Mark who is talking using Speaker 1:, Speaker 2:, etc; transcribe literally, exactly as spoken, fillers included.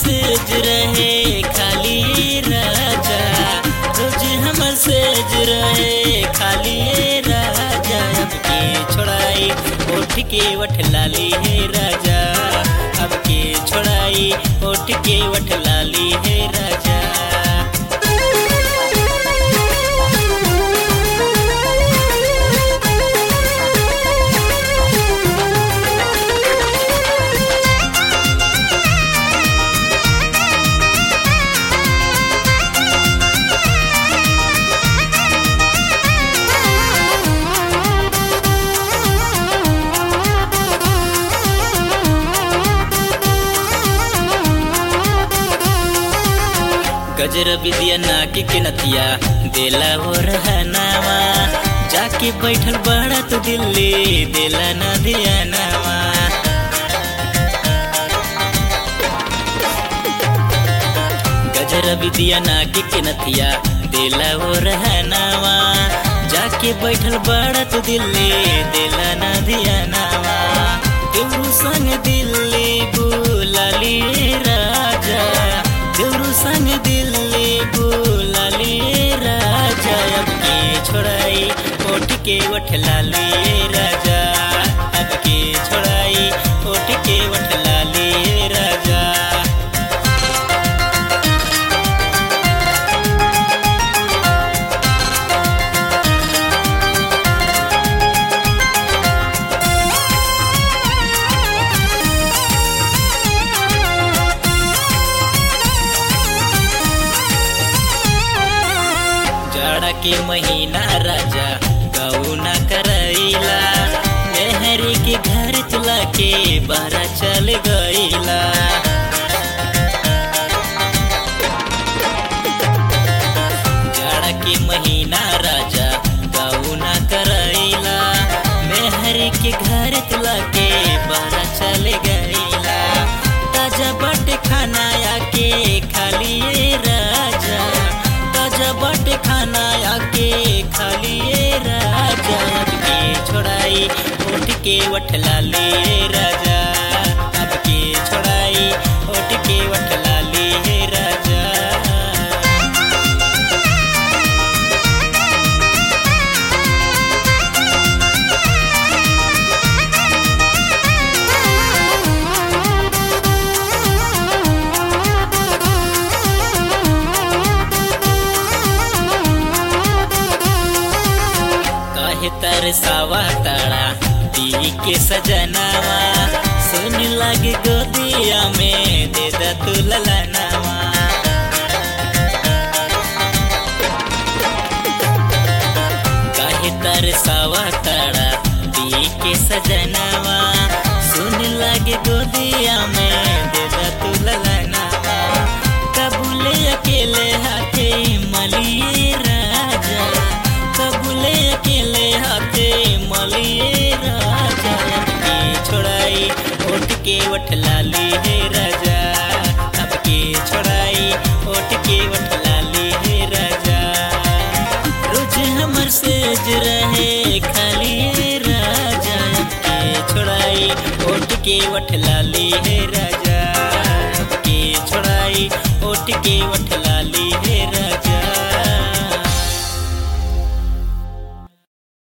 Speaker 1: सेज रहे खाली राजा, रोज हमर सेज रहे खाली राजा। अब के छोड़ाई उठ के वठ लाली है राजा, अब के छोड़ाई उठ के वठ लाली है राजा। गजर विद्या नाकी के नतिया देला हो रहनावा, जाके बैठल बड़ा तो दिल्ली देला न दिया नावा। गजर विद्या नाकी के नतिया देला हो रहनावा, जाके बैठल बड़ा तो दिल्ली देला न दिया नावा। देवरू संग दिल्ली बुलाली राजा, देवरू संग दिल्ली बुलाली राजा। अब के छोड़ाई उठ के वठ लाली राजा, अब के छोड़ाई उठ के वठ लाली राजा। जाड़ा के महीना राजा गौना करैला, मेहरी के घर चला के बाहर चल गईला। जाड़ा के महीना राजा गौना करैला, मेहरी के घर चला के बाहर चल गईला। ताजा बट खाना आके खाली राजा, ताजा बट खाना आके खाली राजा। अब के छोड़ाई उठ के वठ लाली राजा, अब के छोड़ाई उठ के वठ लाली राजा। तरसावा ताड़ा दी के सजनावा, सुन लगे गोदिया में दे दा तू ललनावा। काहे तरसावा ताड़ा दी के सजनावा, सुन लगे गोदिया में दे दा तू ललनावा। कबूले अकेले हाथे मलिए राजा, कबूले अकेले हाथे मलिए राजा। अब के छोड़ाई उठ के वठ लाली है राजा, अब के छोड़ाई उठ के वठ लाली है राजा। रोज हमर सेज रहे खाली राजा, अब के छोड़ाई उठ के वठ लाली है राजा, अब के छोड़ाई उठ के वठ लाली।